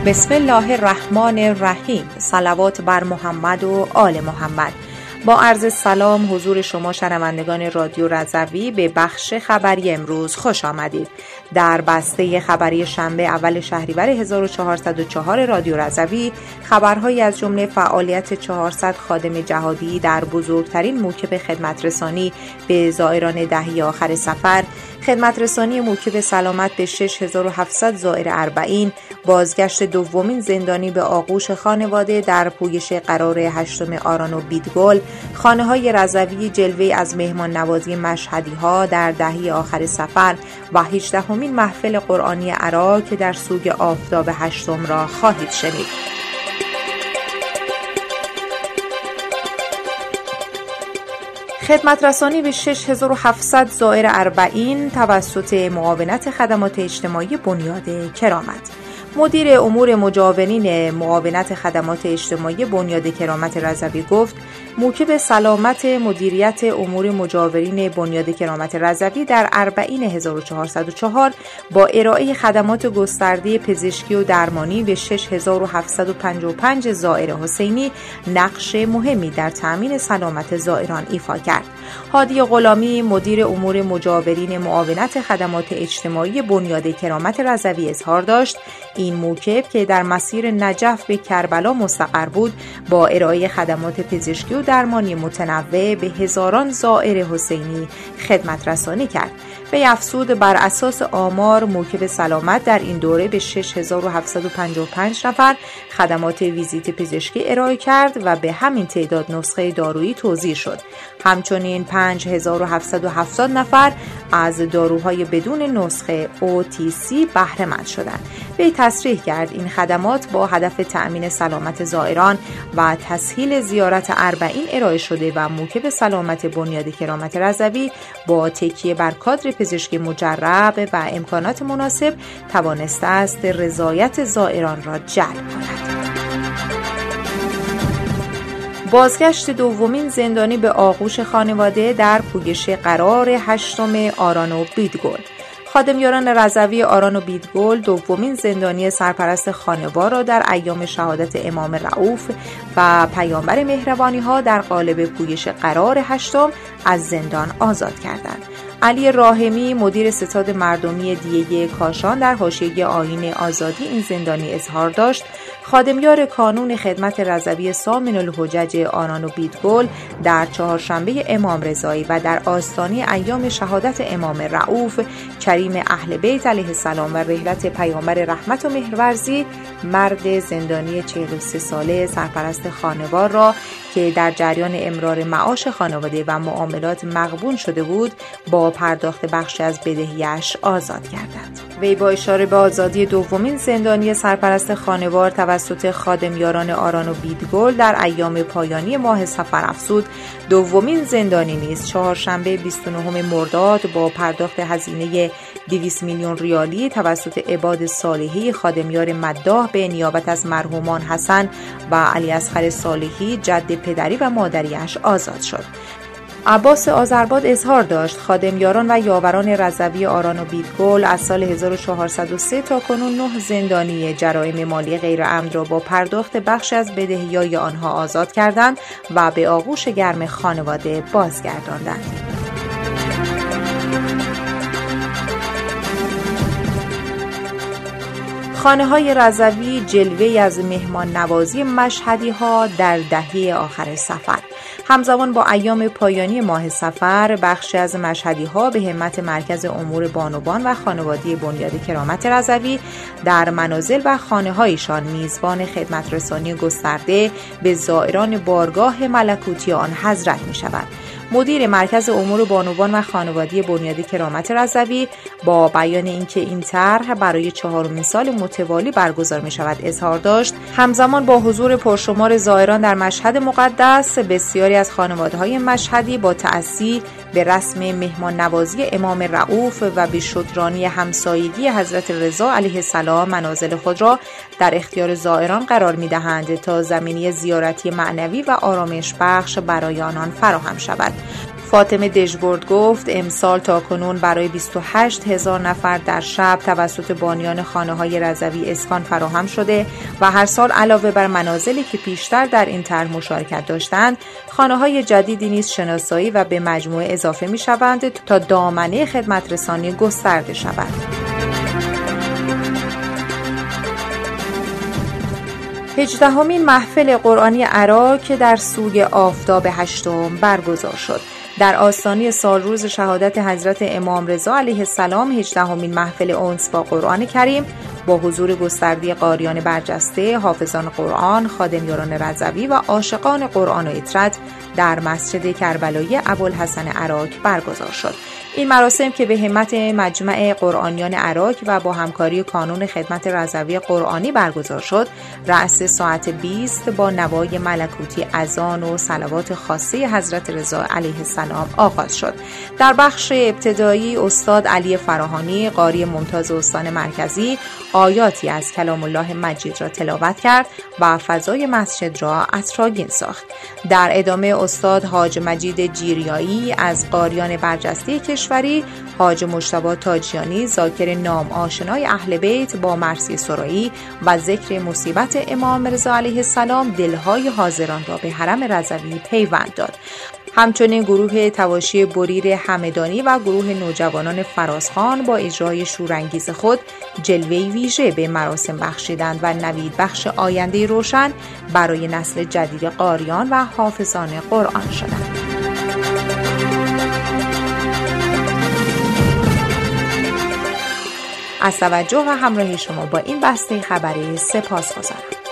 بسم الله الرحمن الرحیم. صلوات بر محمد و آل محمد. با عرض سلام حضور شما شنوندگان رادیو رضوی به بخش خبری امروز خوش آمدید. در بسته خبری شنبه اول شهریور 1404 رادیو رضوی خبرهایی از جمله فعالیت 400 خادم جهادی در بزرگترین موکب خدمت رسانی به زائران دهه آخر سفر، خدمت رسانی موکب سلامت به 6700 زائر اربعین، بازگشت دومین زندانی به آغوش خانواده در پویش قرار هشتم آران و بیدگل، خانه‌های رضوی جلوه از مهمان نوازی مشهدی‌ها در دهه آخر سفر و 18مین محفل قرآنی عراق که در سوگ آفتاب هشتم را خواهید شنید. خدمت رسانی به 6700 زائر اربعین توسط معاونت خدمات اجتماعی بنیاد کرامت. مدیر امور مجاورین معاونت خدمات اجتماعی بنیاد کرامت رضوی گفت موکب سلامت مدیریت امور مجاورین بنیاد کرامت رضوی در اربعین 1404 با ارائه خدمات گسترده پزشکی و درمانی به 6755 زائر حسینی نقش مهمی در تأمین سلامت زائران ایفا کرد. هادی غلامی مدیر امور مجاورین معاونت خدمات اجتماعی بنیاد کرامت رضوی اظهار داشت این موکب که در مسیر نجف به کربلا مستقر بود با ارائه خدمات پزشکی و درمانی متنوع به هزاران زائر حسینی خدمت رسانی کرد. وی افزود بر اساس آمار موکب سلامت در این دوره به 6755 نفر خدمات ویزیت پزشکی ارائه کرد و به همین تعداد نسخه دارویی توزیع شد. همچنین 5770 نفر از داروهای بدون نسخه OTC بهره مند شدند. وی تصریح کرد این خدمات با هدف تأمین سلامت زائران و تسهیل زیارت اربعین ارائه شده و موکب سلامت بنیاد کرامت رضوی با تکیه بر کادر پزشکی مجرب و امکانات مناسب توانسته است رضایت زائران را جلب کند. بازگشت دومین زندانی به آغوش خانواده در پویش قرار هشتم آران و بیدگل. خادمیاران رضوی آران و بیدگل دومین زندانی سرپرست خانوار را در ایام شهادت امام رؤوف و پیامبر مهربانی‌ها در قالب پویش قرار هشتم از زندان آزاد کردند. علی راحمی مدیر ستاد مردمی دیه کاشان در حاشیه آیین آزادی این زندانی اظهار داشت خادمیار کانون خدمت رضوی سامن الحجج آران و بیدگل در چهارشنبه امام رضایی و در آستانه ایام شهادت امام رؤوف کریم اهل بیت علیه السلام و رحلت پیامبر رحمت و مهرورزی مرد زندانی 43 ساله سرپرست خانوار را که در جریان امرار معاش خانواده و معاملات مغبون شده بود با پرداخت بخشی از بدهیش آزاد کردند. وی با اشاره به آزادی دومین زندانی سرپرست خانوار توسط خادمیاران آران و بیدگل در ایام پایانی ماه صفر افزود دومین زندانی نیز چهارشنبه 29 مرداد با پرداخت هزینه 200 میلیون ریالی توسط عباد صالحی خادمیار مداح به نیابت از مرحومان حسن و علی اصغر صالحی جد پدری و مادریش آزاد شد. عباس آذرباد اظهار داشت خادمیاران و یاوران رضوی آران و بیدگل از سال 1403 تا کنون 9 زندانی جرایم مالی غیر عمد را با پرداخت بخش از بدهی‌های آنها آزاد کردند و به آغوش گرم خانواده بازگرداندند. خانه‌های رضوی جلوه‌ای از مهمان نوازی مشهدی‌ها در دهه آخر سفر. همزمان با ایام پایانی ماه صفر بخشی از مشهدی‌ها به همت مرکز امور بانوان و خانواده بنیاد کرامت رضوی در منازل و خانه‌هایشان میزبان خدمت رسانی گسترده به زائران بارگاه ملکوتی آن حضرت می‌شوند. مدیر مرکز امور بانوان و خانواده بنیاد کرامت رضوی با بیان اینکه این طرح برای 4مین سال متوالی برگزار می شود اظهار داشت همزمان با حضور پرشمار زائران در مشهد مقدس بسیاری از خانواده‌های مشهدی با تأسی به رسم مهمان نوازی امام رؤوف و به شکرانی همسایگی حضرت رضا علیه السلام منازل خود را در اختیار زائران قرار می دهند تا زمینه زیارتی معنوی و آرامش بخش برای آنان فراهم شود. فاطمه دژبرد گفت امسال تاکنون برای 28,000 نفر در شب توسط بانیان خانه‌های رضوی اسکان فراهم شده و هر سال علاوه بر منازلی که پیشتر در این طرح مشارکت داشتند، خانه‌های جدیدی نیز شناسایی و به مجموعه اضافه می‌شوند تا دامنه خدمت رسانی گسترده شود. هجدهمین محفل قرآنی عراق در سوگ آفتاب هشتم برگزار شد. در آستانه سالروز شهادت حضرت امام رضا علیه السلام 18مین محفل انس با قرآن کریم با حضور گسترده قاریان برجسته، حافظان قرآن، خادمیان رضوی و عاشقان قرآن و اطرت در مسجد کربلایی ابوالحسن عراق برگزار شد. این مراسم که به همت مجمع قرآنیان عراق و با همکاری کانون خدمت رضوی قرآنی برگزار شد، رأس ساعت 20 با نوای ملکوتی اذان و صلوات خاصه حضرت رضا علیه السلام آغاز شد. در بخش ابتدایی استاد علی فراهانی قاری ممتاز استان مرکزی آیاتی از کلام الله مجید را تلاوت کرد و فضای مسجد را عطرآگین ساخت. در ادامه استاد حاج مجید جیریایی از قاریان برجسته کشوری، حاج مجتبی تاجیانی ذاکر نام آشنای اهل بیت با مرثیه سرایی و ذکر مصیبت امام رضا علیه السلام دلهای حاضران را به حرم رضوی پیوند داد. همچنین گروه تواشی بریر همدانی و گروه نوجوانان فرازخان با اجرای شورانگیز خود جلوه‌ای ویژه به مراسم بخشیدند و نوید بخش آینده روشن برای نسل جدید قاریان و حافظان قرآن شدند. از توجه و همراهی شما با این بسته خبری سپاسگزارم.